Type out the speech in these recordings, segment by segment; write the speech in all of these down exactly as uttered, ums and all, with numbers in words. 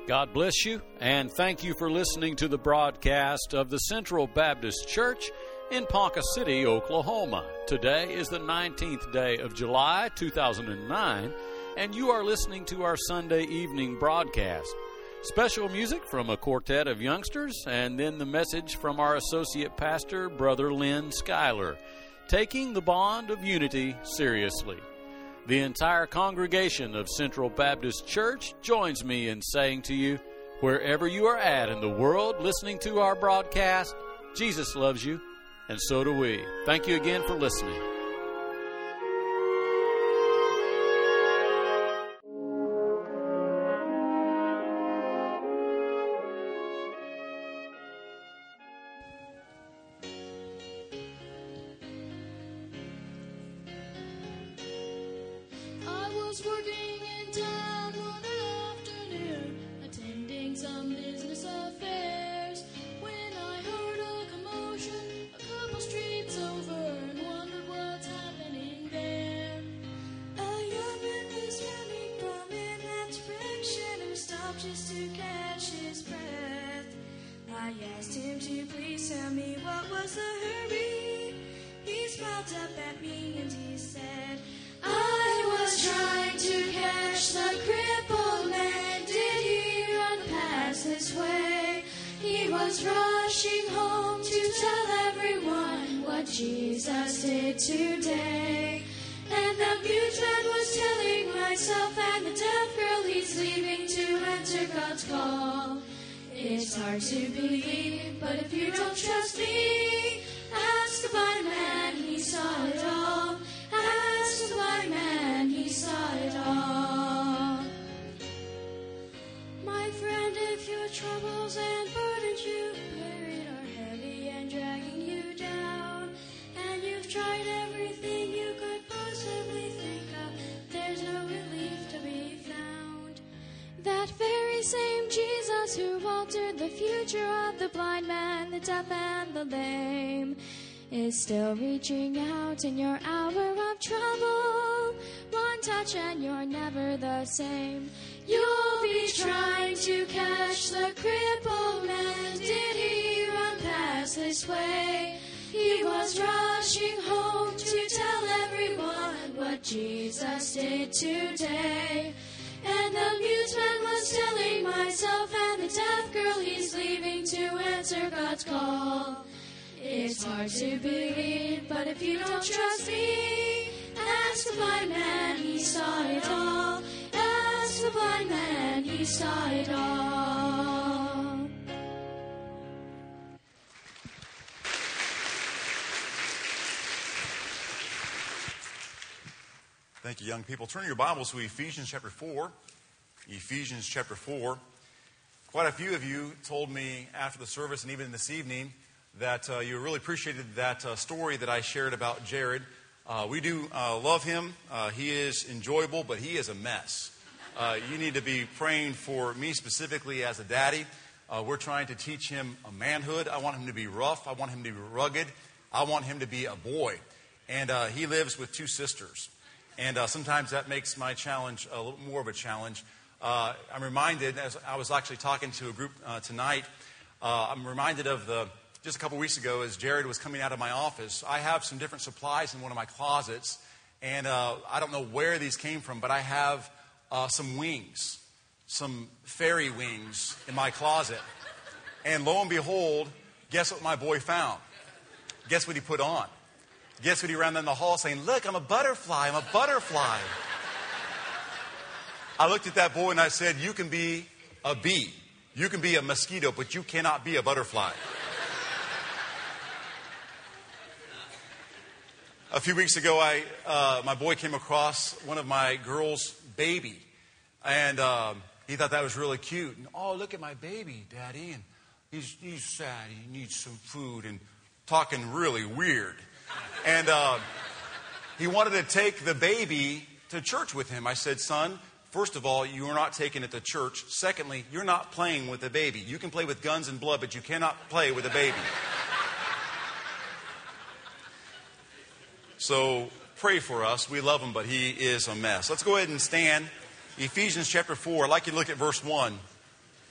God bless you, and thank you for listening to the broadcast of the Central Baptist Church in Ponca City, Oklahoma. Today is the nineteenth day of July, two thousand nine, and you are listening to our Sunday evening broadcast. Special music from a quartet of youngsters, and then the message from our associate pastor, Brother Lynn Schuyler, taking the bond of unity seriously. The entire congregation of Central Baptist Church joins me in saying to you, wherever you are at in the world listening to our broadcast, Jesus loves you, and so do we. Thank you again for listening. Jesus did today. And the mute man was telling myself, and the deaf girl he's leaving to answer God's call. It's hard to believe, but if you don't trust me, ask the blind man, he saw it all. Ask the blind man, he saw it all. My friend, if your troubles and burdens you carried are heavy and dragging you down, and you've tried everything you could possibly think of, there's no relief to be found. That very same Jesus who altered the future of the blind man, the deaf, and the lame is still reaching out in your hour of trouble. One touch and you're never the same. You'll be trying to catch the crippled man. Did he run past this way? He was rushing home to tell everyone what Jesus did today. And the mute man was telling myself, and the deaf girl he's leaving to answer God's call. It's hard to believe, but if you don't trust me, ask the blind man, he saw it all. Ask the blind man, he saw it all. Thank you, young people. Turn your Bibles to Ephesians chapter four. Ephesians chapter four. Quite a few of you told me after the service and even this evening that uh, you really appreciated that uh, story that I shared about Jared. Uh, we do uh, love him. Uh, he is enjoyable, but he is a mess. Uh, you need to be praying for me specifically as a daddy. Uh, we're trying to teach him a manhood. I want him to be rough. I want him to be rugged. I want him to be a boy. And uh, he lives with two sisters. And uh, sometimes that makes my challenge a little more of a challenge. Uh, I'm reminded, as I was actually talking to a group uh, tonight, uh, I'm reminded of the, just a couple weeks ago as Jared was coming out of my office, I have some different supplies in one of my closets. And uh, I don't know where these came from, but I have uh, some wings, some fairy wings in my closet. And lo and behold, guess what my boy found? Guess what he put on? Guess what he ran down the hall saying, "Look, I'm a butterfly, I'm a butterfly." I looked at that boy and I said, "You can be a bee. You can be a mosquito, but you cannot be a butterfly." A few weeks ago, I uh, my boy came across one of my girls' baby. And um, he thought that was really cute. And, "Oh, look at my baby, Daddy. And he's, he's sad. He needs some food," and talking really weird. And uh, he wanted to take the baby to church with him. I said, "Son, first of all, you are not taking it to church. Secondly, you're not playing with the baby. You can play with guns and blood, but you cannot play with a baby." So pray for us. We love him, but he is a mess. Let's go ahead and stand. Ephesians chapter four. I'd like you to look at verse one.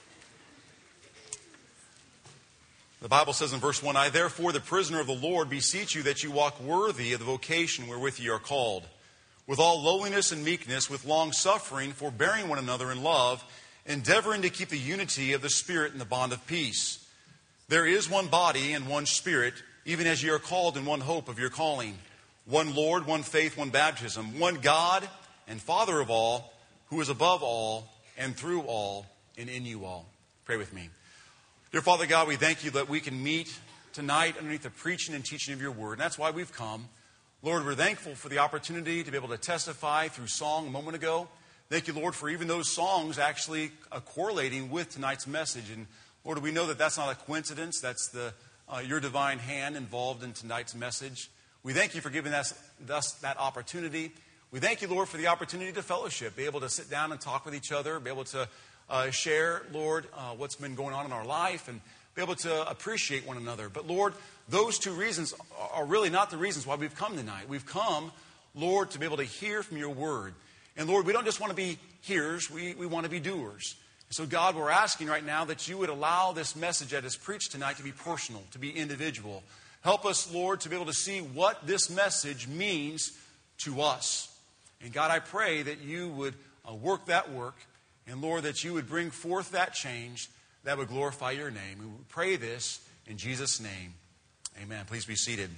The Bible says in verse one, I therefore, the prisoner of the Lord, beseech you that you walk worthy of the vocation wherewith ye are called, with all lowliness and meekness, with long suffering, forbearing one another in love, endeavoring to keep the unity of the Spirit in the bond of peace. There is one body and one Spirit, even as ye are called in one hope of your calling. One Lord, one faith, one baptism, one God and Father of all, who is above all and through all and in you all. Pray with me. Dear Father God, we thank you that we can meet tonight underneath the preaching and teaching of your word. And that's why we've come. Lord, we're thankful for the opportunity to be able to testify through song a moment ago. Thank you, Lord, for even those songs actually uh, correlating with tonight's message. And Lord, we know that that's not a coincidence. That's the uh, your divine hand involved in tonight's message. We thank you for giving us, us that opportunity. We thank you, Lord, for the opportunity to fellowship, be able to sit down and talk with each other, be able to uh, share, Lord, uh, what's been going on in our life, and be able to appreciate one another. But, Lord, those two reasons are really not the reasons why we've come tonight. We've come, Lord, to be able to hear from your word. And, Lord, we don't just want to be hearers, we, we want to be doers. So, God, we're asking right now that you would allow this message that is preached tonight to be personal, to be individual. Help us, Lord, to be able to see what this message means to us. And, God, I pray that you would uh, work that work. And, Lord, that you would bring forth that change that would glorify your name. We pray this in Jesus' name. Amen. Please be seated.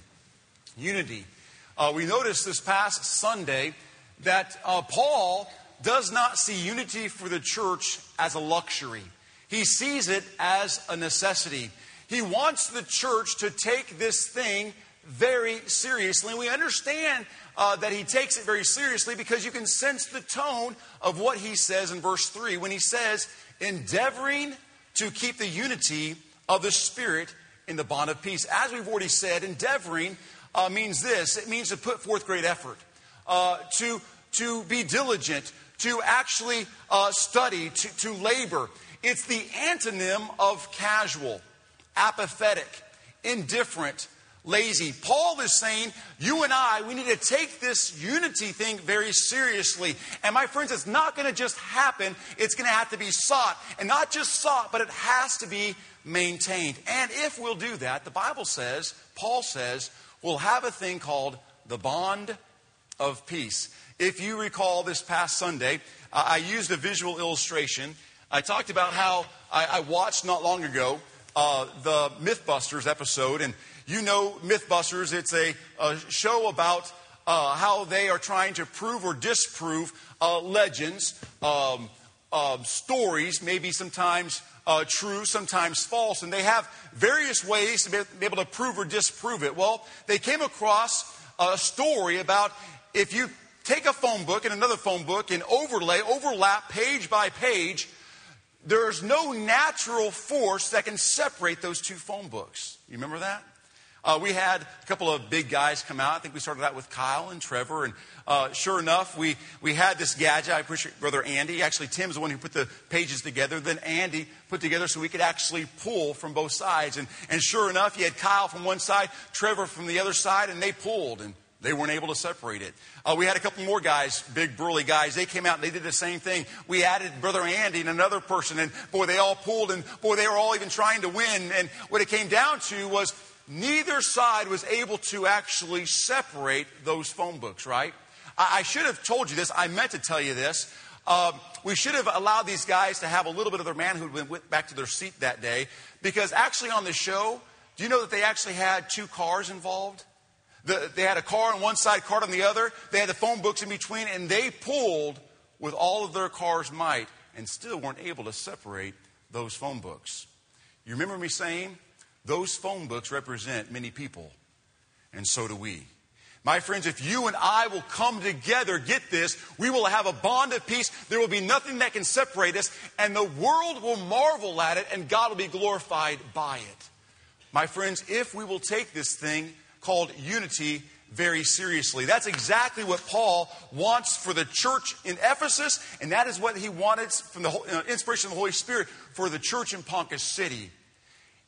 Unity. Uh, we noticed this past Sunday that uh, Paul does not see unity for the church as a luxury. He sees it as a necessity. He wants the church to take this thing very seriously. And we understand uh, that he takes it very seriously because you can sense the tone of what he says in verse three when he says, endeavoring to keep the unity of the Spirit in the bond of peace. As we've already said, endeavoring uh, means this. It means to put forth great effort, uh, to, to be diligent, to actually uh, study, to, to labor. It's the antonym of casual, apathetic, indifferent, lazy. Paul is saying, you and I, we need to take this unity thing very seriously. And my friends, it's not going to just happen. It's going to have to be sought. And not just sought, but it has to be maintained. And if we'll do that, the Bible says, Paul says, we'll have a thing called the bond of peace. If you recall this past Sunday, uh, I used a visual illustration. I talked about how I, I watched not long ago uh, the Mythbusters episode. And you know Mythbusters, it's a, a show about uh, how they are trying to prove or disprove uh, legends, um, uh, stories, maybe sometimes uh, true, sometimes false. And they have various ways to be able to prove or disprove it. Well, they came across a story about if you take a phone book and another phone book and overlay, overlap page by page, there's no natural force that can separate those two phone books. You remember that? Uh, we had a couple of big guys come out. I think we started out with Kyle and Trevor. And uh, sure enough, we, we had this gadget. I appreciate Brother Andy. Actually, Tim's the one who put the pages together. Then Andy put together so we could actually pull from both sides. And, and sure enough, you had Kyle from one side, Trevor from the other side, and they pulled. And they weren't able to separate it. Uh, we had a couple more guys, big burly guys. They came out and they did the same thing. We added Brother Andy and another person. And boy, they all pulled. And boy, they were all even trying to win. And what it came down to was neither side was able to actually separate those phone books, right? I, I should have told you this. I meant to tell you this. Uh, we should have allowed these guys to have a little bit of their manhood when went back to their seat that day. Because actually on the show, do you know that they actually had two cars involved? The, they had a car on one side, car on the other. They had the phone books in between, and they pulled with all of their car's might and still weren't able to separate those phone books. You remember me saying, those phone books represent many people, and so do we. My friends, if you and I will come together, get this, we will have a bond of peace. There will be nothing that can separate us, and the world will marvel at it, and God will be glorified by it. My friends, if we will take this thing called unity very seriously. That's exactly what Paul wants for the church in Ephesus, and that is what he wanted from the uh, inspiration of the Holy Spirit for the church in Ponca City.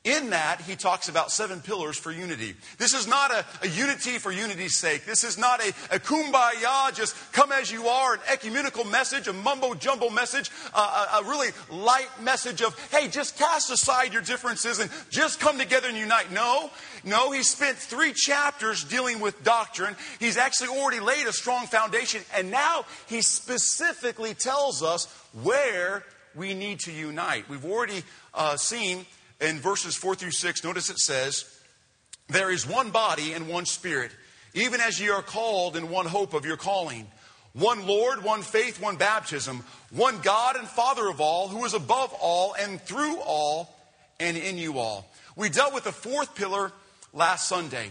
In that, he talks about seven pillars for unity. This is not a, a unity for unity's sake. This is not a, a kumbaya, just come as you are, an ecumenical message, a mumbo-jumbo message, uh, a, a really light message of, hey, just cast aside your differences and just come together and unite. No, no, he spent three chapters dealing with doctrine. He's actually already laid a strong foundation, and now he specifically tells us where we need to unite. We've already uh, seen in verses four through six, notice it says, there is one body and one Spirit, even as ye are called in one hope of your calling. One Lord, one faith, one baptism, one God and Father of all, who is above all and through all and in you all. We dealt with the fourth pillar last Sunday.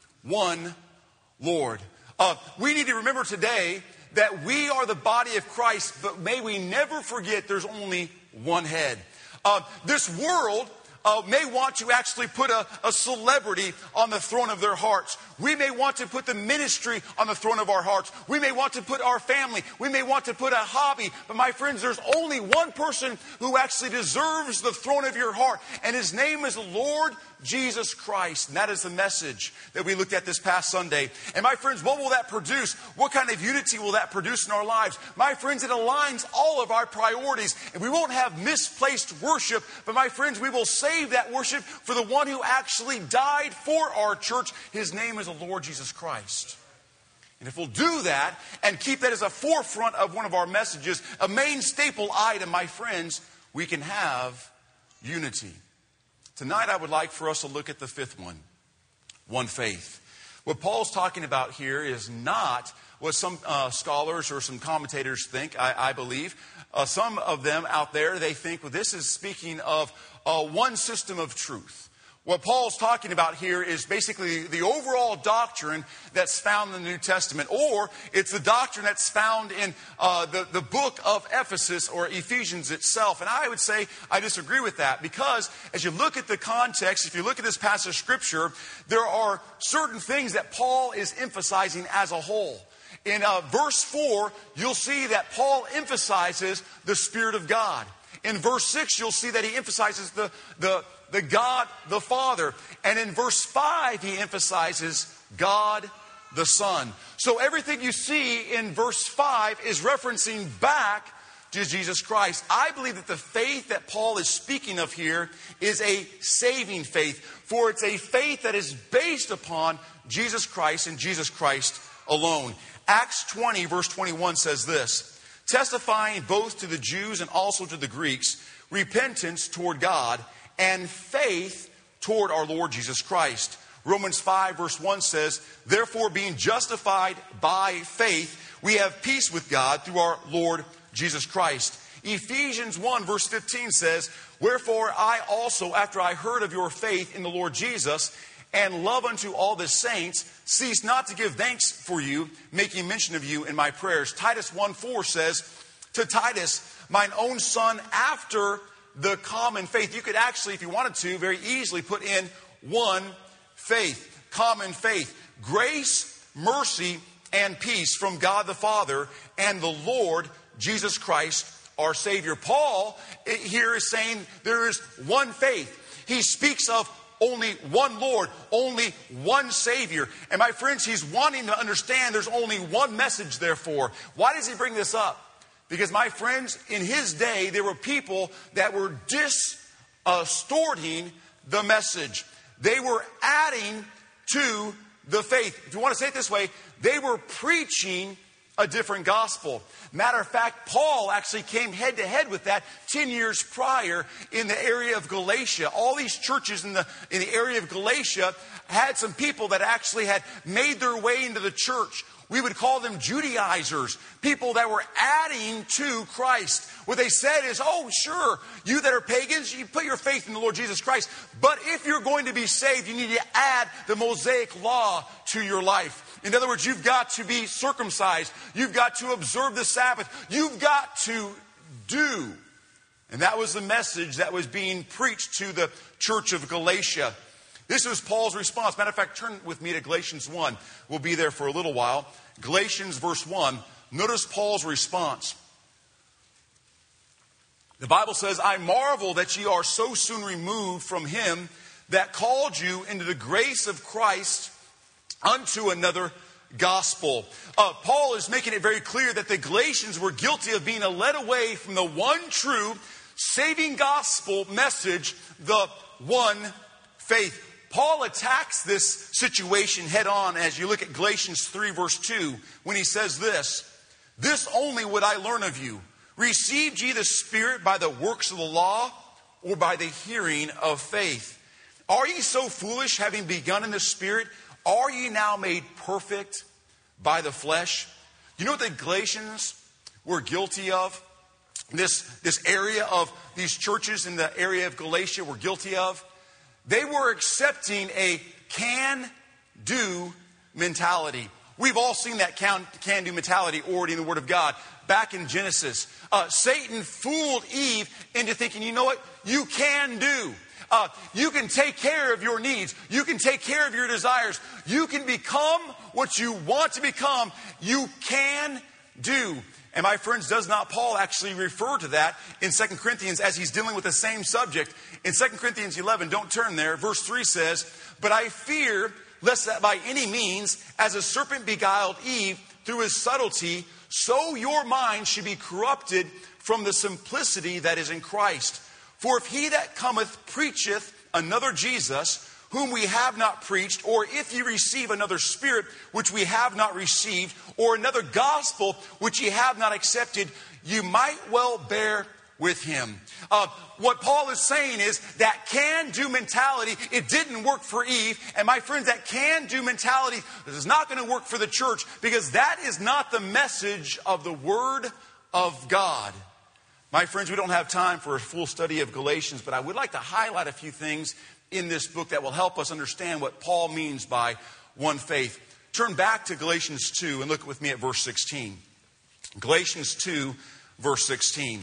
One Lord. Uh, we need to remember today that we are the body of Christ, but may we never forget there's only one head. Uh, this world Uh, may want to actually put a, a celebrity on the throne of their hearts. We may want to put the ministry on the throne of our hearts. We may want to put our family. We may want to put a hobby. But my friends, there's only one person who actually deserves the throne of your heart. And his name is the Lord Jesus Christ. And that is the message that we looked at this past Sunday. And my friends, what will that produce? What kind of unity will that produce in our lives? My friends, it aligns all of our priorities. And we won't have misplaced worship. But my friends, we will save that worship for the one who actually died for our church. His name is the Lord Jesus Christ. And if we'll do that and keep that as a forefront of one of our messages, a main staple item, my friends, we can have unity. Tonight I would like for us to look at the fifth one, one faith. What Paul's talking about here is not what some uh, scholars or some commentators think, I, I believe. Uh, some of them out there, they think, well, this is speaking of uh, one system of truth. What Paul's talking about here is basically the overall doctrine that's found in the New Testament, or it's the doctrine that's found in uh, the, the book of Ephesus or Ephesians itself. And I would say I disagree with that, because as you look at the context, if you look at this passage of Scripture, there are certain things that Paul is emphasizing as a whole. In uh, verse four, you'll see that Paul emphasizes the Spirit of God. In verse six, you'll see that he emphasizes the, the, the God, the Father. And in verse five, he emphasizes God, the Son. So everything you see in verse five is referencing back to Jesus Christ. I believe that the faith that Paul is speaking of here is a saving faith. For it's a faith that is based upon Jesus Christ and Jesus Christ alone. Acts twenty, verse twenty-one says this, testifying both to the Jews and also to the Greeks, repentance toward God and faith toward our Lord Jesus Christ. Romans five, verse one says, therefore, being justified by faith, we have peace with God through our Lord Jesus Christ. Ephesians one, verse fifteen says, wherefore I also, after I heard of your faith in the Lord Jesus, and love unto all the saints, cease not to give thanks for you, making mention of you in my prayers. Titus one four says, to Titus, mine own son, after the common faith. You could actually, if you wanted to, very easily put in one faith, common faith. Grace, mercy, and peace from God the Father and the Lord Jesus Christ, our Savior. Paul here is saying there is one faith. He speaks of only one Lord, only one Savior. And my friends, he's wanting to understand there's only one message, therefore. Why does he bring this up? Because, my friends, in his day, there were people that were distorting the message. They were adding to the faith. If you want to say it this way, they were preaching a different gospel. Matter of fact, Paul actually came head to head with that ten years prior in the area of Galatia. All these churches in the, in the area of Galatia had some people that actually had made their way into the church. We would call them Judaizers, people that were adding to Christ. What they said is, oh, sure, you that are pagans, you put your faith in the Lord Jesus Christ. But if you're going to be saved, you need to add the Mosaic law to your life. In other words, you've got to be circumcised. You've got to observe the Sabbath. You've got to do. And that was the message that was being preached to the church of Galatia. This was Paul's response. Matter of fact, turn with me to Galatians one. We'll be there for a little while. Galatians verse one. Notice Paul's response. The Bible says, I marvel that ye are so soon removed from him that called you into the grace of Christ unto another gospel. Uh, Paul is making it very clear that the Galatians were guilty of being led away from the one true saving gospel message, the one faith. Paul attacks this situation head on as you look at Galatians three verse two when he says this, this only would I learn of you. Received ye the Spirit by the works of the law or by the hearing of faith? Are ye so foolish, having begun in the Spirit? Are ye now made perfect by the flesh? You know what the Galatians were guilty of? This, this area of these churches in the area of Galatia were guilty of? They were accepting a can-do mentality. We've all seen that can, can-do mentality already in the Word of God. Back in Genesis, uh, Satan fooled Eve into thinking, you know what? You can do. Uh, you can take care of your needs. You can take care of your desires. You can become what you want to become. You can do. And my friends, does not Paul actually refer to that in Second Corinthians as he's dealing with the same subject? In Second Corinthians eleven, don't turn there, verse three says, but I fear lest that by any means, as a serpent beguiled Eve through his subtlety, so your mind should be corrupted from the simplicity that is in Christ. For if he that cometh preacheth another Jesus, whom we have not preached, or if ye receive another spirit, which we have not received, or another gospel, which ye have not accepted, you might well bear with him. Uh, what Paul is saying is that can-do mentality, it didn't work for Eve. And my friends, that can-do mentality is not going to work for the church, because that is not the message of the Word of God. My friends, we don't have time for a full study of Galatians, but I would like to highlight a few things in this book that will help us understand what Paul means by one faith. Turn back to Galatians two and look with me at verse sixteen. Galatians two, verse sixteen.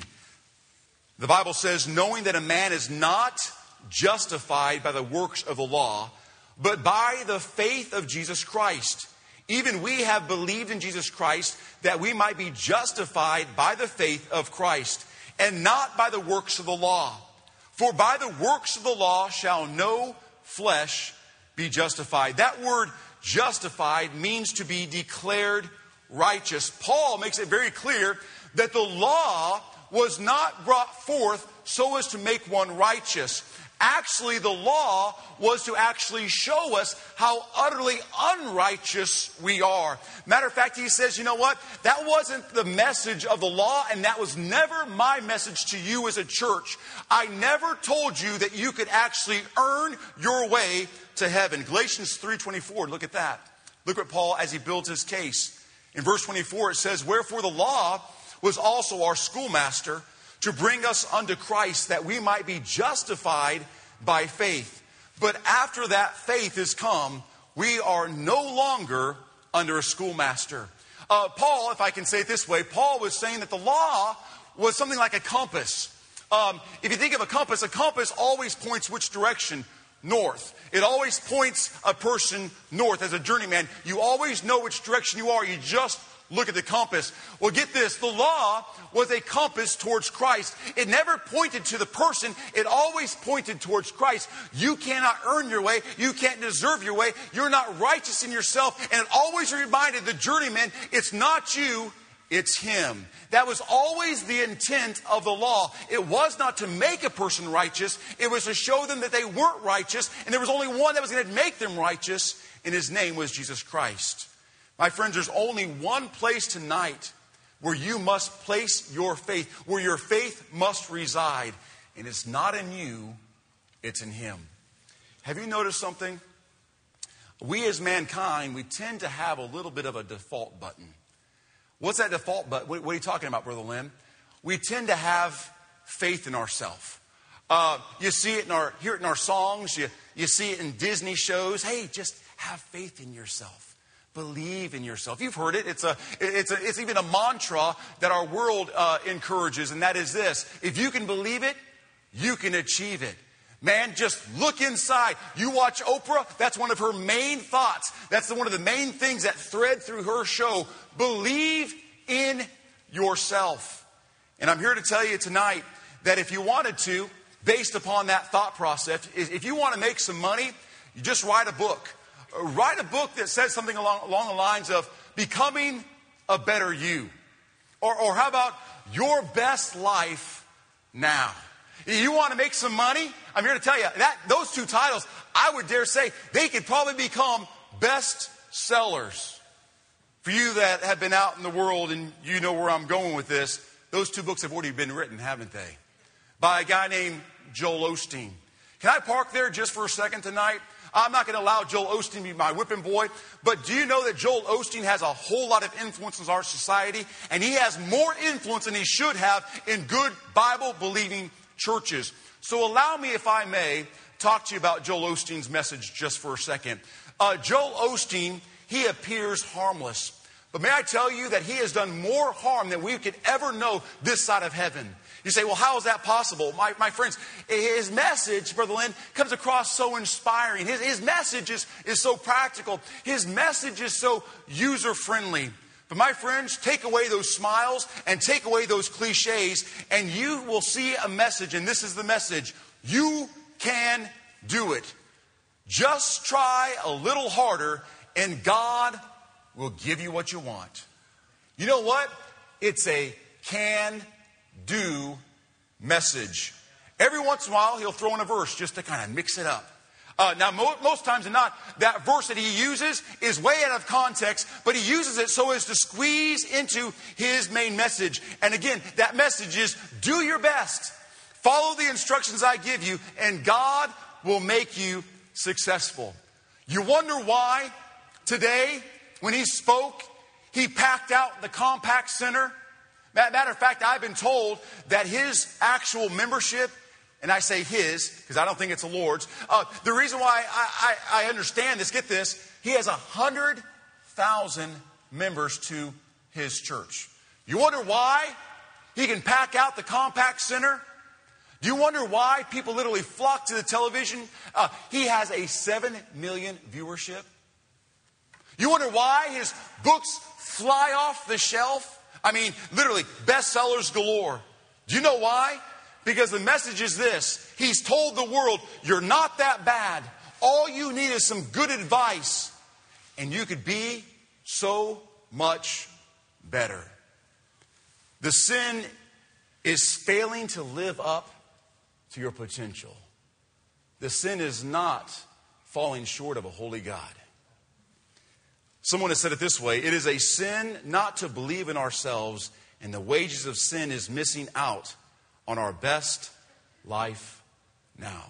The Bible says, knowing that a man is not justified by the works of the law, but by the faith of Jesus Christ. Even we have believed in Jesus Christ, that we might be justified by the faith of Christ, and not by the works of the law. For by the works of the law shall no flesh be justified. That word justified means to be declared righteous. Paul makes it very clear that the law was not brought forth so as to make one righteous. Actually, the law was to actually show us how utterly unrighteous we are. Matter of fact, he says, you know what? That wasn't the message of the law, and that was never my message to you as a church. I never told you that you could actually earn your way to heaven. Galatians three twenty-four, look at that. Look at Paul as he builds his case. In verse twenty-four, it says, wherefore the law was also our schoolmaster, to bring us unto Christ, that we might be justified by faith. But after that faith is come, we are no longer under a schoolmaster. Uh, Paul, if I can say it this way, Paul was saying that the law was something like a compass. Um, if you think of a compass, a compass always points which direction? North. It always points a person north. As a journeyman, you always know which direction you are. You just look at the compass. Well, get this. The law was a compass towards Christ. It never pointed to the person. It always pointed towards Christ. You cannot earn your way. You can't deserve your way. You're not righteous in yourself. And it always reminded the journeyman, it's not you, it's him. That was always the intent of the law. It was not to make a person righteous. It was to show them that they weren't righteous. And there was only one that was going to make them righteous. And his name was Jesus Christ. My friends, there's only one place tonight where you must place your faith, where your faith must reside. And it's not in you, it's in him. Have you noticed something? We as mankind, we tend to have a little bit of a default button. What's that default button? What are you talking about, Brother Lim? We tend to have faith in ourselves. Uh, you see it in our, hear it in our songs. You, you see it in Disney shows. Hey, just have faith in yourself. Believe in yourself. You've heard it. It's a, it's a, it's even a mantra that our world uh, encourages, and that is this: if you can believe it, you can achieve it. Man, just look inside. You watch Oprah. That's one of her main thoughts. That's the, one of the main things that thread through her show. Believe in yourself. And I'm here to tell you tonight that if you wanted to, based upon that thought process, if you want to make some money, you just write a book. Write a book that says something along, along the lines of becoming a better you. Or, or how about your best life now? You want to make some money? I'm here to tell you that those two titles, I would dare say, they could probably become best sellers. For you that have been out in the world and you know where I'm going with this, those two books have already been written, haven't they? By a guy named Joel Osteen. Can I park there just for a second tonight? I'm not going to allow Joel Osteen to be my whipping boy, but do you know that Joel Osteen has a whole lot of influence in our society? And he has more influence than he should have in good Bible-believing churches. So allow me, if I may, talk to you about Joel Osteen's message just for a second. Uh, Joel Osteen, he appears harmless. But may I tell you that he has done more harm than we could ever know this side of heaven. You say, well, how is that possible? My, my friends, his message, Brother Lynn, comes across so inspiring. His, his message is, is so practical. His message is so user-friendly. But my friends, take away those smiles and take away those cliches, and you will see a message, and this is the message. You can do it. Just try a little harder, and God will give you what you want. You know what? It's a can-do message. Every once in a while, he'll throw in a verse just to kind of mix it up. Uh, now, mo- most times than not, that verse that he uses is way out of context, but he uses it so as to squeeze into his main message. And again, that message is, do your best. Follow the instructions I give you, and God will make you successful. You wonder why today, when he spoke, he packed out the Compaq Center. Matter of fact, I've been told that his actual membership, and I say his, because I don't think it's the Lord's. Uh, the reason why I, I, I understand this, get this, he has one hundred thousand members to his church. You wonder why he can pack out the Compaq Center? Do you wonder why people literally flock to the television? Uh, he has a seven million viewership. You wonder why his books fly off the shelf? I mean, literally, bestsellers galore. Do you know why? Because the message is this. He's told the world, you're not that bad. All you need is some good advice, and you could be so much better. The sin is failing to live up to your potential. The sin is not falling short of a holy God. Someone has said it this way: it is a sin not to believe in ourselves, and the wages of sin is missing out on our best life now.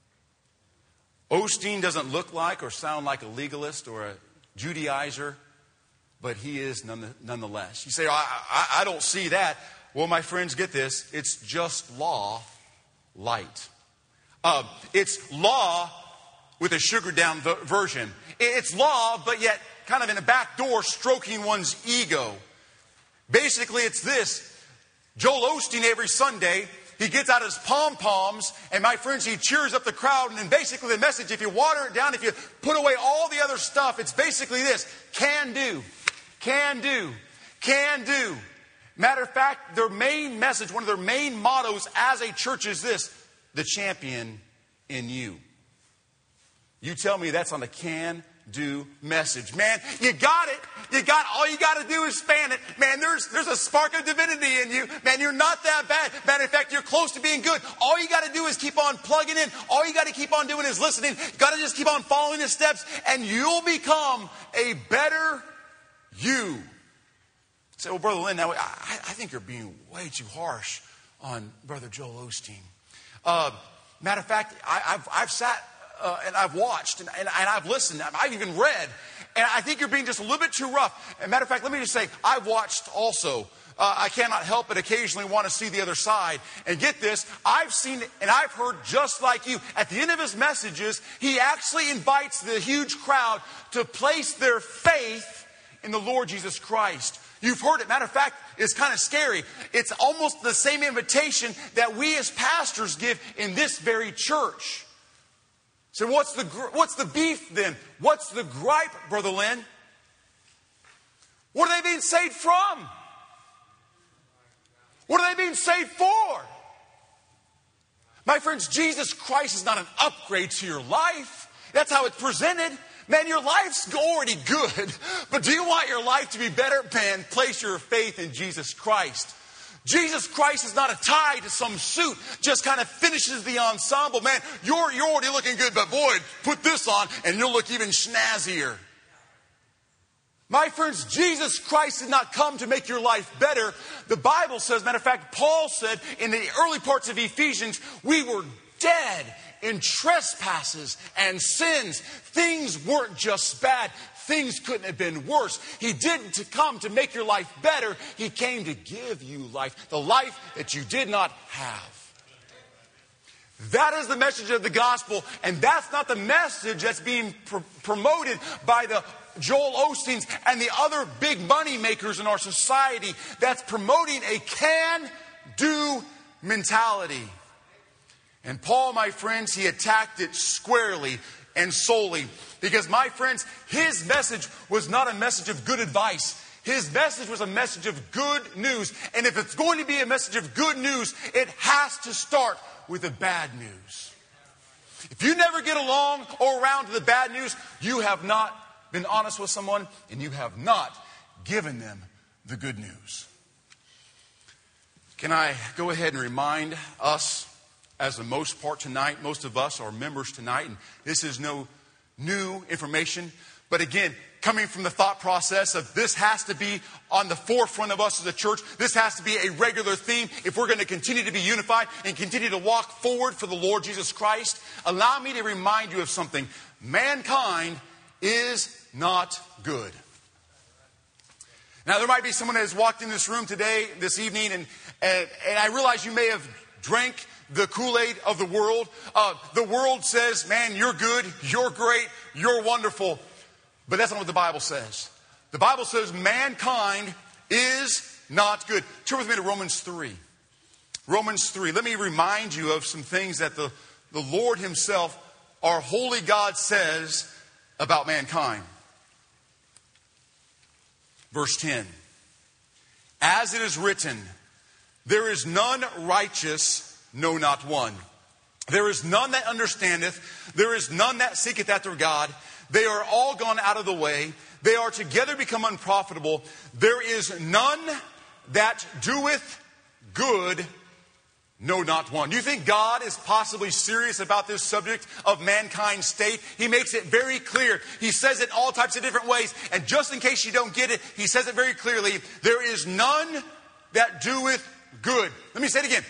Osteen doesn't look like or sound like a legalist or a Judaizer, but he is nonetheless. You say, oh, I, I, I don't see that. Well, my friends, get this. It's just law light. Uh, it's law with a sugared down v- version. It's law, but yet kind of in a back door stroking one's ego. Basically, it's this. Joel Osteen every Sunday, he gets out his pom-poms, and my friends, he cheers up the crowd. And then basically the message, if you water it down, if you put away all the other stuff, it's basically this: can do, can do, can do. Matter of fact, their main message, one of their main mottos as a church is this: the champion in you. You tell me that's on the can-do message. Man, you got it. You got, all you got to do is span it. Man, there's there's a spark of divinity in you. Man, you're not that bad. Matter of fact, you're close to being good. All you got to do is keep on plugging in. All you got to keep on doing is listening. You got to just keep on following the steps, and you'll become a better you. You say, well, Brother Lynn, now, I, I think you're being way too harsh on Brother Joel Osteen. Uh, matter of fact, I, I've, I've sat uh, and I've watched and, and, and I've listened. I've even read. And I think you're being just a little bit too rough. And matter of fact, let me just say, I've watched also. Uh, I cannot help but occasionally want to see the other side. And get this, I've seen and I've heard just like you. At the end of his messages, he actually invites the huge crowd to place their faith in the Lord Jesus Christ. You've heard it. Matter of fact, it's kind of scary. It's almost the same invitation that we as pastors give in this very church. So what's the what's the beef then? What's the gripe, Brother Lynn? What are they being saved from? What are they being saved for? My friends, Jesus Christ is not an upgrade to your life. That's how it's presented. Man, your life's already good. But do you want your life to be better? Man, place your faith in Jesus Christ. Jesus Christ is not a tie to some suit, just kind of finishes the ensemble. Man, you're, you're already looking good, but boy, put this on and you'll look even snazzier. My friends, Jesus Christ did not come to make your life better. The Bible says, matter of fact, Paul said in the early parts of Ephesians, we were dead in trespasses and sins. Things weren't just bad. Things couldn't have been worse. He didn't come to make your life better. He came to give you life, the life that you did not have. That is the message of the gospel, and that's not the message that's being pr- promoted by the Joel Osteens and the other big money makers in our society that's promoting a can-do mentality. And Paul, my friends, he attacked it squarely and solely. Because, my friends, his message was not a message of good advice. His message was a message of good news. And if it's going to be a message of good news, it has to start with the bad news. If you never get along or around to the bad news, you have not been honest with someone and you have not given them the good news. Can I go ahead and remind us, as the most part tonight, most of us are members tonight, and this is no new information. But again, coming from the thought process of this has to be on the forefront of us as a church. This has to be a regular theme if we're going to continue to be unified and continue to walk forward for the Lord Jesus Christ. Allow me to remind you of something. Mankind is not good. Now, there might be someone that has walked in this room today, this evening, and, and, and I realize you may have drank the Kool-Aid of the world. Uh, the world says, man, you're good, you're great, you're wonderful. But that's not what the Bible says. The Bible says mankind is not good. Turn with me to Romans three. Romans three. Let me remind you of some things that the, the Lord himself, our holy God, says about mankind. Verse ten. As it is written, there is none righteous, no, not one. There is none that understandeth. There is none that seeketh after God. They are all gone out of the way. They are together become unprofitable. There is none that doeth good, no, not one. Do you think God is possibly serious about this subject of mankind's state? He makes it very clear. He says it all types of different ways. And just in case you don't get it, he says it very clearly. There is none that doeth good. Let me say it again.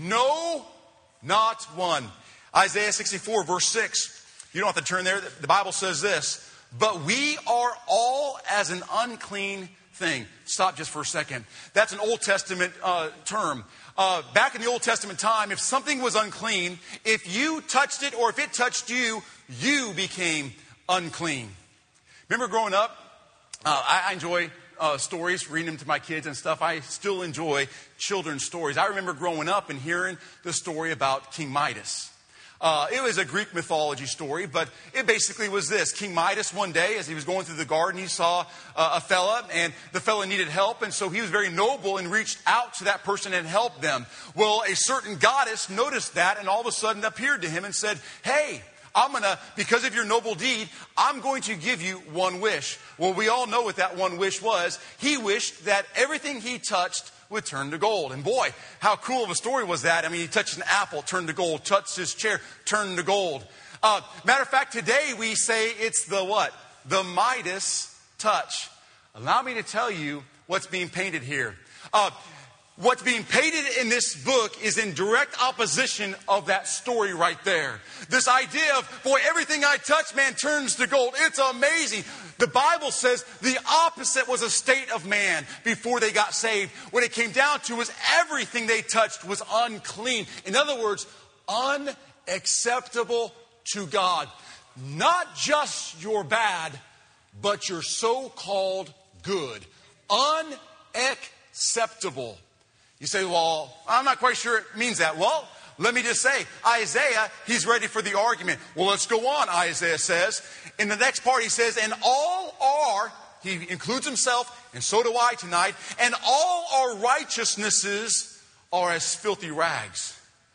No, not one. Isaiah sixty-four, verse six. You don't have to turn there. The Bible says this. But we are all as an unclean thing. Stop just for a second. That's an Old Testament uh, term. Uh, back in the Old Testament time, if something was unclean, if you touched it or if it touched you, you became unclean. Remember growing up? Uh, I, I enjoy uh, stories, reading them to my kids and stuff. I still enjoy children's stories. I remember growing up and hearing the story about King Midas. Uh, it was a Greek mythology story, but it basically was this. King Midas, one day, as he was going through the garden, he saw uh, a fella, and the fella needed help, and so he was very noble and reached out to that person and helped them. Well, a certain goddess noticed that and all of a sudden appeared to him and said, hey, I'm going to, because of your noble deed, I'm going to give you one wish. Well, we all know what that one wish was. He wished that everything he touched would turn to gold. And boy, how cool of a story was that? I mean, he touched an apple, turned to gold. Touched his chair, turned to gold. Uh, matter of fact, today we say it's the what? The Midas touch. Allow me to tell you what's being painted here. Uh, what's being painted in this book is in direct opposition of that story right there. This idea of, boy, everything I touch, man, turns to gold. It's amazing. The Bible says the opposite was a state of man before they got saved. What it came down to was everything they touched was unclean. In other words, unacceptable to God. Not just your bad, but your so-called good. Unacceptable. You say, well, I'm not quite sure it means that. Well, let me just say, Isaiah, he's ready for the argument. Well, let's go on, Isaiah says. In the next part, he says, and all are, he includes himself, and so do I tonight, and all our righteousnesses are as filthy rags. He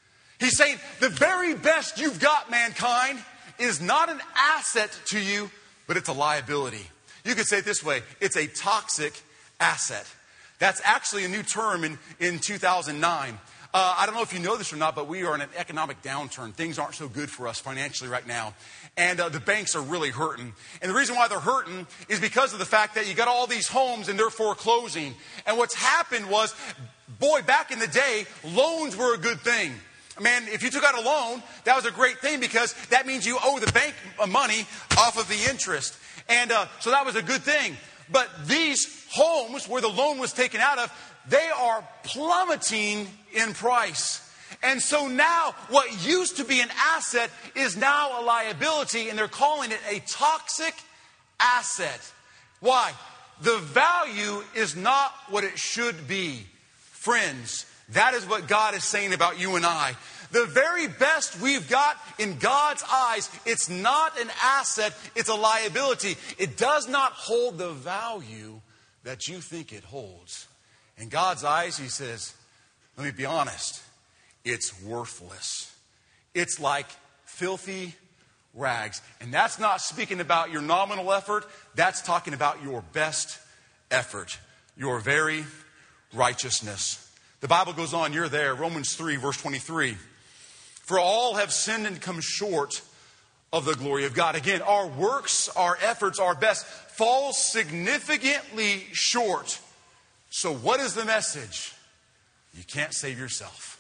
He's saying the very best you've got, mankind, is not an asset to you, but it's a liability. You could say it this way: it's a toxic asset. That's actually a new term in, in two thousand nine. Uh, I don't know if you know this or not, but we are in an economic downturn. Things aren't so good for us financially right now. And uh, the banks are really hurting. And the reason why they're hurting is because of the fact that you got all these homes and they're foreclosing. And what's happened was, boy, back in the day, loans were a good thing. Man, if you took out a loan, that was a great thing because that means you owe the bank money off of the interest. And uh, so that was a good thing. But these homes where the loan was taken out of, they are plummeting in price. And so now what used to be an asset is now a liability, and they're calling it a toxic asset. Why? The value is not what it should be. Friends, that is what God is saying about you and I. The very best we've got in God's eyes, it's not an asset, it's a liability. It does not hold the value that you think it holds. In God's eyes, He says, let me be honest, it's worthless. It's like filthy rags. And that's not speaking about your nominal effort. That's talking about your best effort, your very righteousness. The Bible goes on, you're there, Romans three, verse twenty-three. For all have sinned and come short of the glory of God. Again, our works, our efforts, our best fall significantly short. So what is the message? You can't save yourself.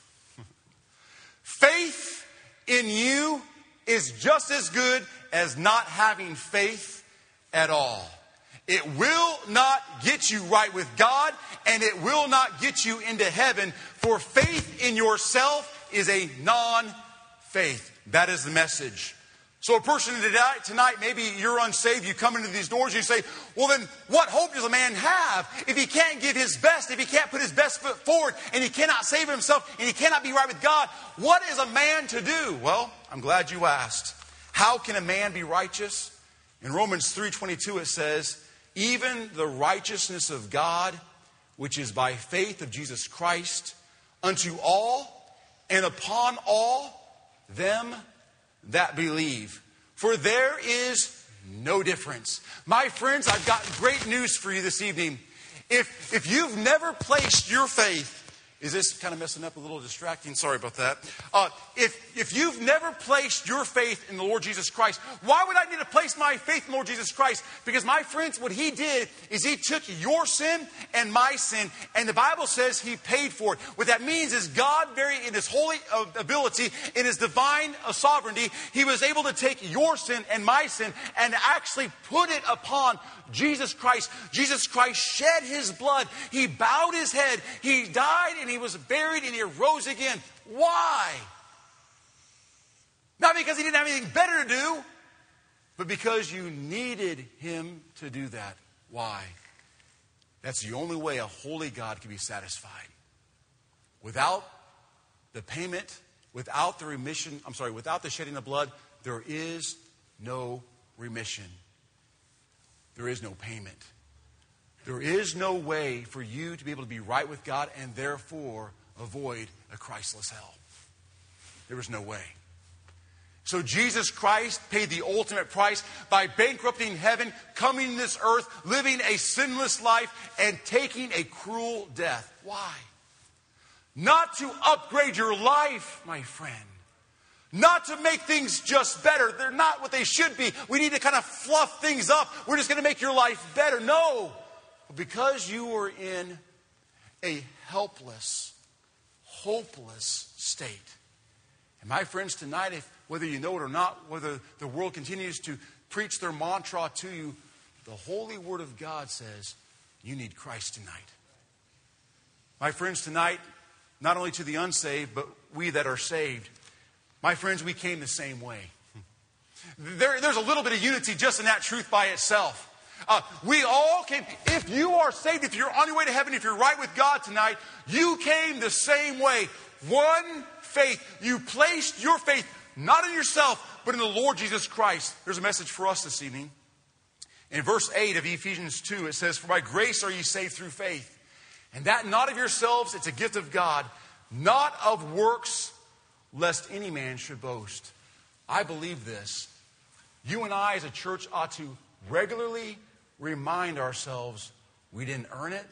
Faith in you is just as good as not having faith at all. It will not get you right with God, and it will not get you into heaven, for faith in yourself is a non-faith. That is the message. So a person tonight, tonight, maybe you're unsaved, you come into these doors and you say, well then, what hope does a man have if he can't give his best, if he can't put his best foot forward, and he cannot save himself, and he cannot be right with God? What is a man to do? Well, I'm glad you asked. How can a man be righteous? In Romans three twenty-two it says, even the righteousness of God, which is by faith of Jesus Christ, unto all and upon all them that believe. For there is no difference. My friends, I've got great news for you this evening. If, if you've never placed your faith, is this kind of messing up, a little distracting? Sorry about that. Uh, if, if you've never placed your faith in the Lord Jesus Christ, why would I need to place my faith in the Lord Jesus Christ? Because, my friends, what He did is He took your sin and my sin, and the Bible says He paid for it. What that means is God, very in His holy ability, in His divine sovereignty, He was able to take your sin and my sin and actually put it upon Jesus Christ. Jesus Christ shed His blood. He bowed His head. He died and He was buried and He arose again. Why? Not because He didn't have anything better to do, but because you needed Him to do that. Why? That's the only way a holy God can be satisfied. Without the payment, without the remission, I'm sorry, without the shedding of blood, there is no remission. There is no payment. There is no way for you to be able to be right with God and therefore avoid a Christless hell. There is no way. So Jesus Christ paid the ultimate price by bankrupting heaven, coming to this earth, living a sinless life, and taking a cruel death. Why? Not to upgrade your life, my friend. Not to make things just better. They're not what they should be. We need to kind of fluff things up. We're just going to make your life better. No. Because you were in a helpless, hopeless state. And my friends, tonight, if, whether you know it or not, whether the world continues to preach their mantra to you, the Holy Word of God says you need Christ tonight. My friends, tonight, not only to the unsaved, but we that are saved, my friends, we came the same way. There, there's a little bit of unity just in that truth by itself. Uh, we all came. If you are saved, if you're on your way to heaven, if you're right with God tonight, you came the same way. One faith. You placed your faith not in yourself, but in the Lord Jesus Christ. There's a message for us this evening. In verse eight of Ephesians two, it says, for by grace are ye saved through faith. And that not of yourselves, it's a gift of God, not of works, lest any man should boast. I believe this. You and I as a church ought to regularly remind ourselves we didn't earn it.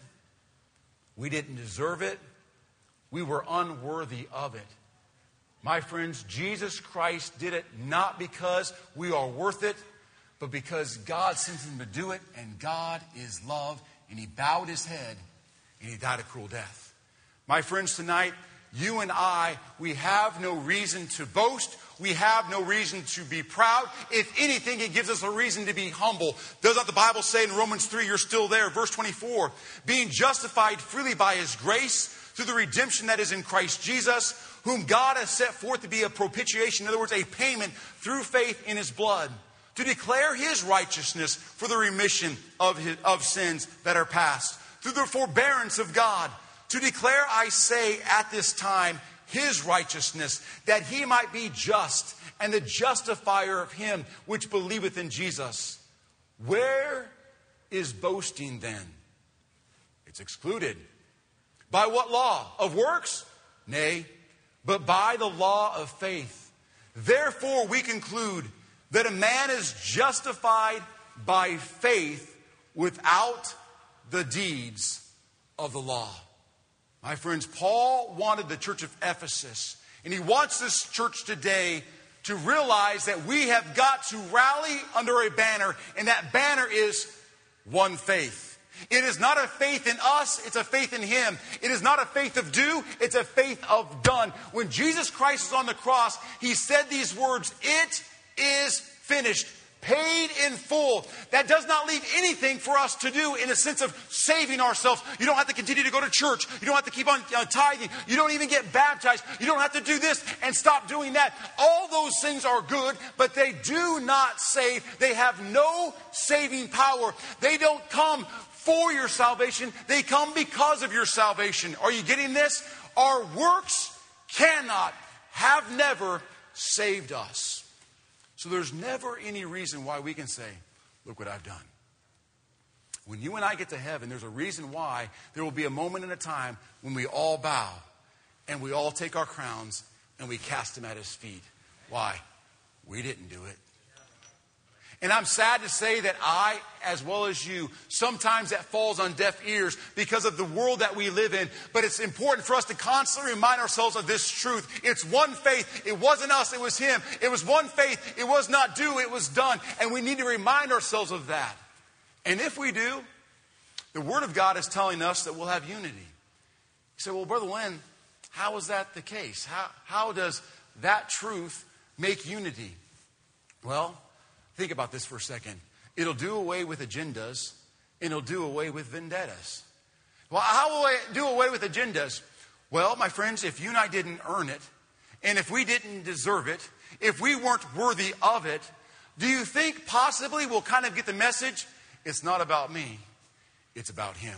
We didn't deserve it. We were unworthy of it. My friends, Jesus Christ did it not because we are worth it, but because God sent him to do it, and God is love, and he bowed his head, and he died a cruel death. My friends, tonight, you and I, we have no reason to boast. We have no reason to be proud. If anything, it gives us a reason to be humble. Does not the Bible say in Romans three, you're still there, verse twenty-four, being justified freely by his grace through the redemption that is in Christ Jesus, whom God has set forth to be a propitiation, in other words, a payment through faith in his blood, to declare his righteousness for the remission of, his, of sins that are past, through the forbearance of God, to declare, I say, at this time, his righteousness, that he might be just and the justifier of him which believeth in Jesus. Where is boasting then? It's excluded. By what law? Of works? Nay, but by the law of faith. Therefore we conclude that a man is justified by faith without the deeds of the law. My friends, Paul wanted the church of Ephesus, and he wants this church today to realize that we have got to rally under a banner, and that banner is one faith. It is not a faith in us, it's a faith in him. It is not a faith of do, it's a faith of done. When Jesus Christ was on the cross, he said these words, it is finished. Paid in full. That does not leave anything for us to do in a sense of saving ourselves. You don't have to continue to go to church. You don't have to keep on uh, tithing. You don't even get baptized. You don't have to do this and stop doing that. All those things are good, but they do not save. They have no saving power. They don't come for your salvation. They come because of your salvation. Are you getting this? Our works cannot, have never saved us. So there's never any reason why we can say, look what I've done. When you and I get to heaven, there's a reason why there will be a moment in a time when we all bow and we all take our crowns and we cast them at his feet. Why? We didn't do it. And I'm sad to say that I, as well as you, sometimes that falls on deaf ears because of the world that we live in. But it's important for us to constantly remind ourselves of this truth. It's one faith. It wasn't us. It was him. It was one faith. It was not do. It was done. And we need to remind ourselves of that. And if we do, the Word of God is telling us that we'll have unity. You say, well, Brother Lynn, how is that the case? How, how does that truth make unity? Well, think about this for a second. It'll do away with agendas, and it'll do away with vendettas. Well, how will it do away with agendas? Well, my friends, if you and I didn't earn it, and if we didn't deserve it, if we weren't worthy of it, do you think possibly we'll kind of get the message? It's not about me. It's about him.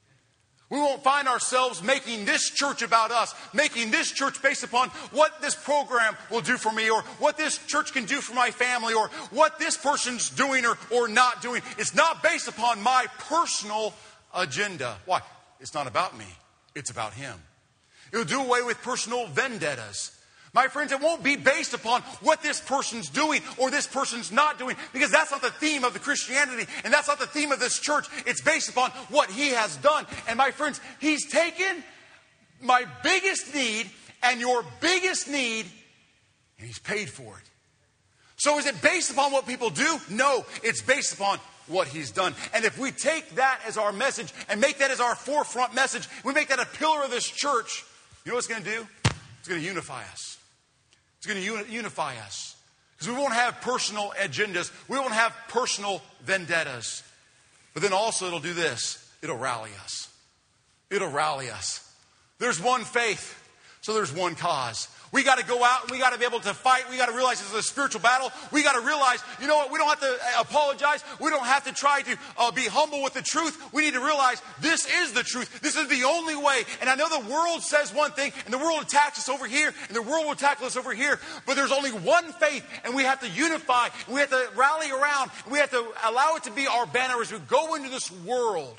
We won't find ourselves making this church about us, making this church based upon what this program will do for me, or what this church can do for my family, or what this person's doing or, or not doing. It's not based upon my personal agenda. Why? It's not about me. It's about him. It will do away with personal vendettas. My friends, it won't be based upon what this person's doing or this person's not doing, because that's not the theme of the Christianity, and that's not the theme of this church. It's based upon what he has done. And my friends, he's taken my biggest need and your biggest need, and he's paid for it. So is it based upon what people do? No, it's based upon what he's done. And if we take that as our message and make that as our forefront message, we make that a pillar of this church, you know what it's going to do? It's going to unify us. It's going to unify us. Because we won't have personal agendas. We won't have personal vendettas. But then also it'll do this. It'll rally us. It'll rally us. There's one faith, so there's one cause. We got to go out and we got to be able to fight. We got to realize this is a spiritual battle. We got to realize, you know what, we don't have to apologize. We don't have to try to uh, be humble with the truth. We need to realize this is the truth. This is the only way. And I know the world says one thing, and the world attacks us over here, and the world will tackle us over here. But there's only one faith, and we have to unify. And we have to rally around. And we have to allow it to be our banner as we go into this world,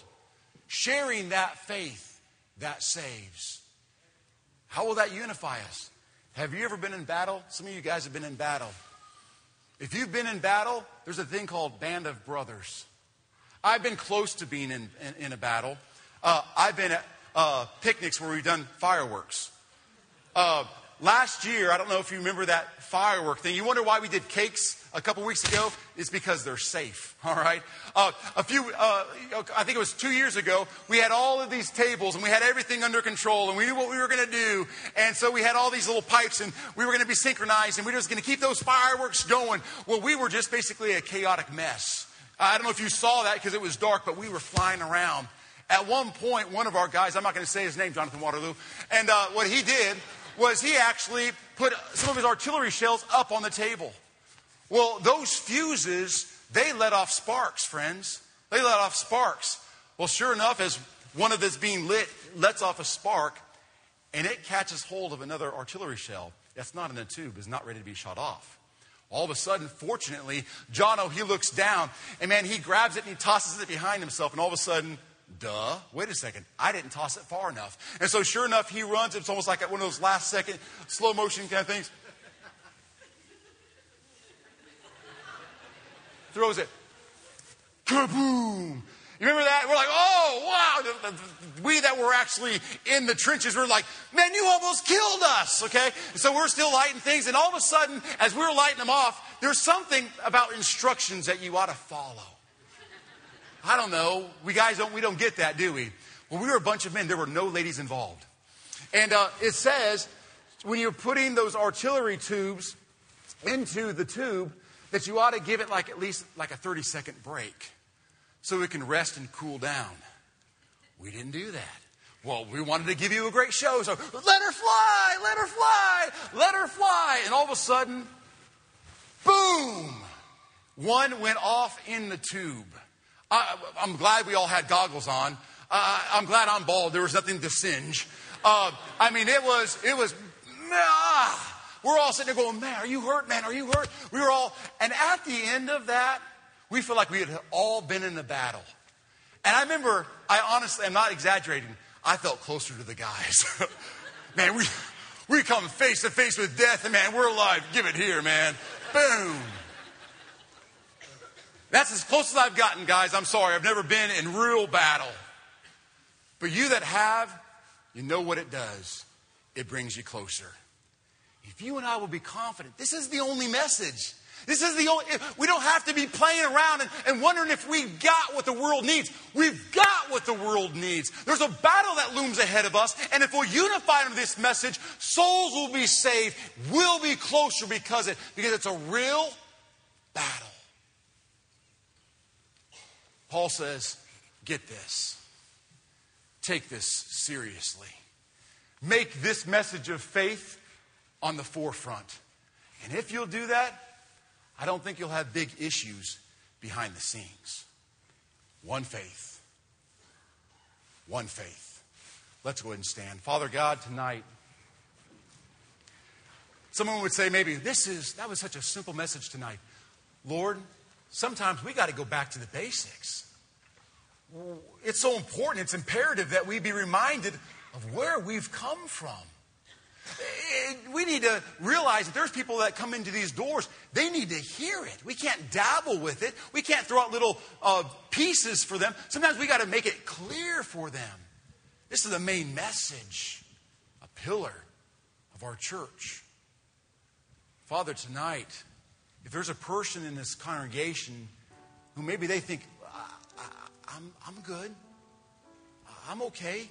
sharing that faith that saves. How will that unify us? Have you ever been in battle? Some of you guys have been in battle. If you've been in battle, there's a thing called Band of Brothers. I've been close to being in, in, in a battle. Uh, I've been at uh, picnics where we've done fireworks. Uh, last year, I don't know if you remember that firework thing. You wonder why we did cakes a couple weeks ago? It's because they're safe, all right? Uh, a few, uh, I think it was two years ago, we had all of these tables and we had everything under control and we knew what we were going to do. And so we had all these little pipes and we were going to be synchronized and we were just going to keep those fireworks going. Well, we were just basically a chaotic mess. I don't know if you saw that because it was dark, but we were flying around. At one point, one of our guys, I'm not going to say his name, Jonathan Waterloo, and uh, what he did was he actually put some of his artillery shells up on the table. Well, those fuses, they let off sparks, friends. They let off sparks. Well, sure enough, as one of this being lit lets off a spark, and it catches hold of another artillery shell that's not in the tube, is not ready to be shot off. All of a sudden, fortunately, Jono, he looks down, and man, he grabs it and he tosses it behind himself, and all of a sudden, duh, wait a second, I didn't toss it far enough. And so sure enough, he runs. It's almost like one of those last second slow motion kind of things. Throws it. Kaboom! You remember that? We're like, oh, wow. We that were actually in the trenches, we're like, man, you almost killed us, okay? So we're still lighting things, and all of a sudden, as we're lighting them off, there's something about instructions that you ought to follow. I don't know. We guys don't, we don't get that, do we? When we were a bunch of men, there were no ladies involved. And uh, it says, when you're putting those artillery tubes into the tube, that you ought to give it like at least like a thirty second break so it can rest and cool down. We didn't do that. Well, we wanted to give you a great show, so let her fly, let her fly, let her fly. And all of a sudden, boom, one went off in the tube. I, I'm glad we all had goggles on. Uh, I'm glad I'm bald. There was nothing to singe. Uh, I mean, it was, it was, ah. We're all sitting there going, man, are you hurt, man? Are you hurt? We were all, and at the end of that, we feel like we had all been in a battle. And I remember, I honestly, I'm not exaggerating, I felt closer to the guys. Man, we, we come face to face with death, and man, we're alive. Give it here, man. Boom. That's as close as I've gotten, guys. I'm sorry. I've never been in real battle. But you that have, you know what it does. It brings you closer. If you and I will be confident, this is the only message. This is the only, we don't have to be playing around and, and wondering if we've got what the world needs. We've got what the world needs. There's a battle that looms ahead of us. And if we'll unify under this message, souls will be saved. We'll be closer because, it, because it's a real battle. Paul says, get this. Take this seriously. Make this message of faith on the forefront. And if you'll do that, I don't think you'll have big issues behind the scenes. One faith. One faith. Let's go ahead and stand. Father God, tonight, someone would say maybe, this is, that was such a simple message tonight. Lord, sometimes we got to go back to the basics. It's so important, it's imperative that we be reminded of where we've come from. We need to realize that there's people that come into these doors. They need to hear it. We can't dabble with it. We can't throw out little uh, pieces for them. Sometimes we got to make it clear for them. This is the main message, a pillar of our church. Father, tonight, if there's a person in this congregation who maybe they think, I, I, I'm, I'm good, I'm okay,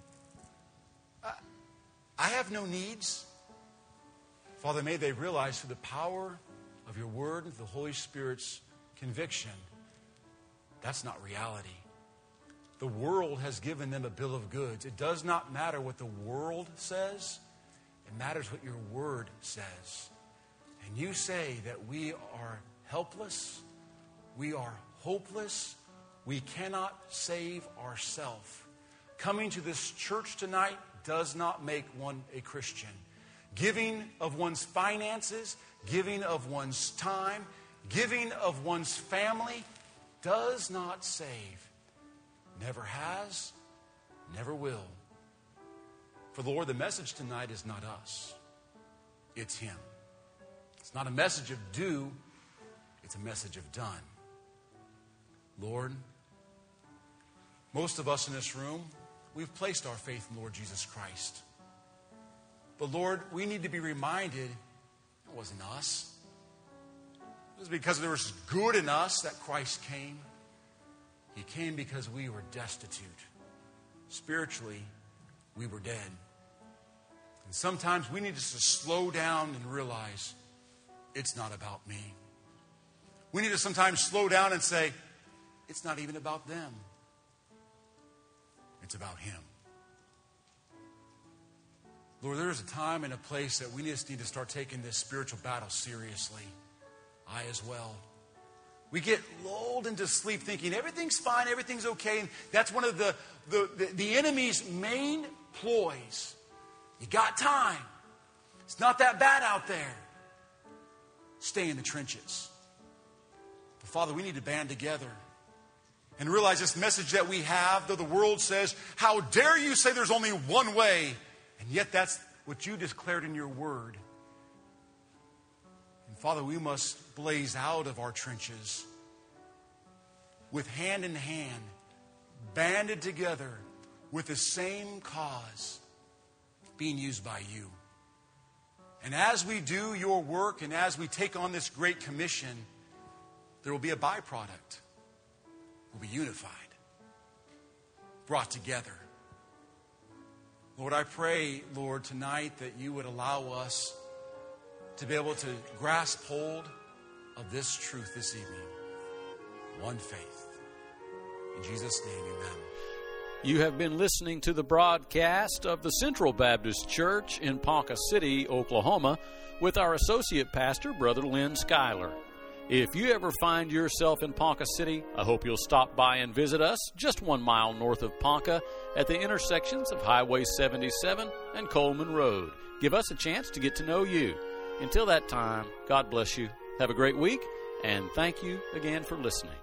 I have no needs. Father, may they realize through the power of your word and the Holy Spirit's conviction, that's not reality. The world has given them a bill of goods. It does not matter what the world says. It matters what your word says. And you say that we are helpless. We are hopeless. We cannot save ourselves. Coming to this church tonight does not make one a Christian. Giving of one's finances, giving of one's time, giving of one's family does not save. Never has, never will. For the Lord, the message tonight is not us. it's Him. It's not a message of do, it's a message of done. Lord, most of us in this room, we've placed our faith in Lord Jesus Christ. But Lord, we need to be reminded it wasn't us. It was because there was good in us that Christ came. He came because we were destitute. Spiritually, we were dead. And sometimes we need to slow down and realize it's not about me. We need to sometimes slow down and say, it's not even about them. It's about Him. Lord, there is a time and a place that we just need to start taking this spiritual battle seriously. I as well. We get lulled into sleep thinking everything's fine, everything's okay. And that's one of the, the, the, the enemy's main ploys. You got time. It's not that bad out there. Stay in the trenches. But Father, we need to band together and realize this message that we have, though the world says, how dare you say there's only one way? And yet that's what you declared in your word. And Father, we must blaze out of our trenches with hand in hand, banded together with the same cause, being used by you. And as we do your work and as we take on this great commission, there will be a byproduct. We'll be unified, brought together. Lord, I pray, Lord, tonight that you would allow us to be able to grasp hold of this truth this evening. One faith. In Jesus' name, amen. You have been listening to the broadcast of the Central Baptist Church in Ponca City, Oklahoma, with our associate pastor, Brother Lynn Schuyler. If you ever find yourself in Ponca City, I hope you'll stop by and visit us just one mile north of Ponca at the intersections of Highway seventy-seven and Coleman Road. Give us a chance to get to know you. Until that time, God bless you. Have a great week, and thank you again for listening.